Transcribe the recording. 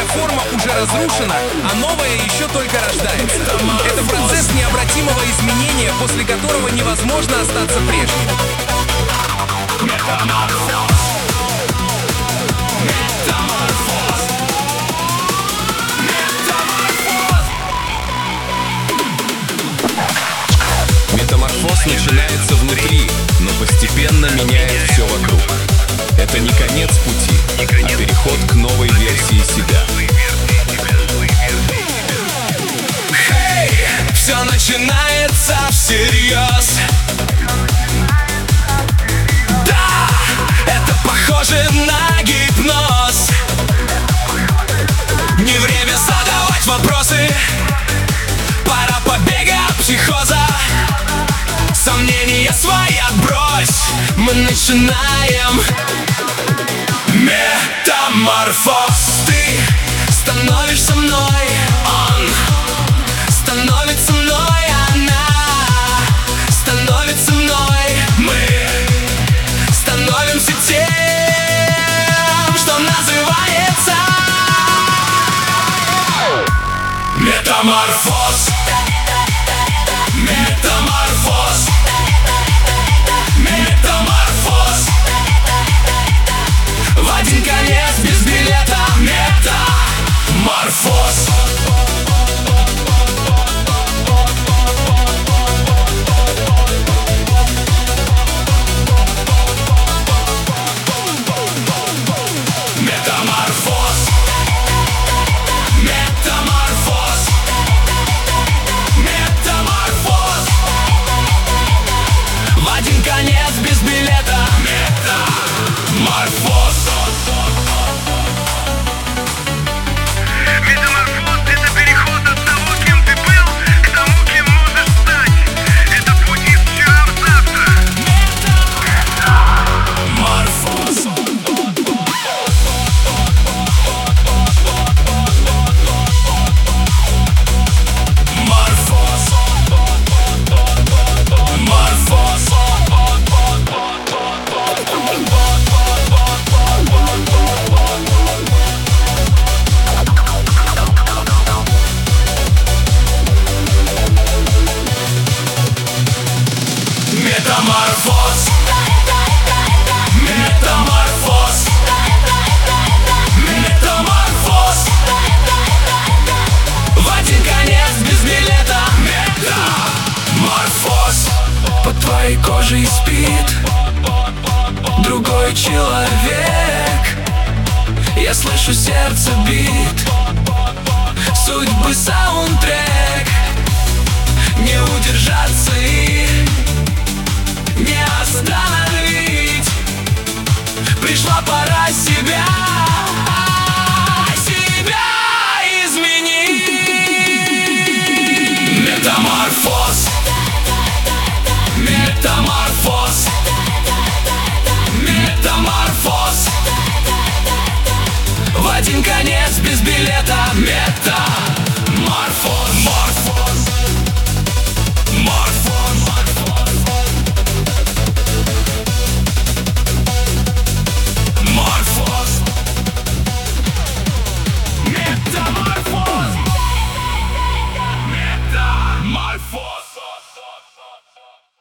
форма уже разрушена, а новая еще только рождается. Это процесс необратимого изменения, после которого невозможно остаться прежним. Метаморфоз начинается внутри, но постепенно меняет все вокруг. Это не конец пути, а переход к новой версии себя. Все начинается всерьез. Да, это похоже на гипноз. Не время задавать вопросы, пора побега от психоза. Сомнения свои отбрось, мы начинаем метаморфоз. Ты становишься мной, он становится мной, она становится мной. Мы становимся тем, что называется метаморфоз. Метаморфоз. Метаморфоз. В один конец без билета. Метаморфоз. Метаморфоз. Метаморфоз. Метаморфоз. В один конец без билета. Метаморфоз. Метаморфоз — это переход от того, кем ты был, к тому, кем можешь стать. Это путь из вчера в завтра. Метаморфоз. Метаморфоз. Метаморфоз. Метаморфоз. В один конец без билета. Метаморфоз. Под твоей кожей спит другой человек. Я слышу сердце бит, судьбы саундтрек. Не удержаться и не остановить. Пришла пора себя изменить. Метаморфоз. Метаморфоз. Метаморфоз. В один конец без билета. Метаморфоз. Морфоз. Морфоз. Морфоз. Метаморфоз. Метаморфоз.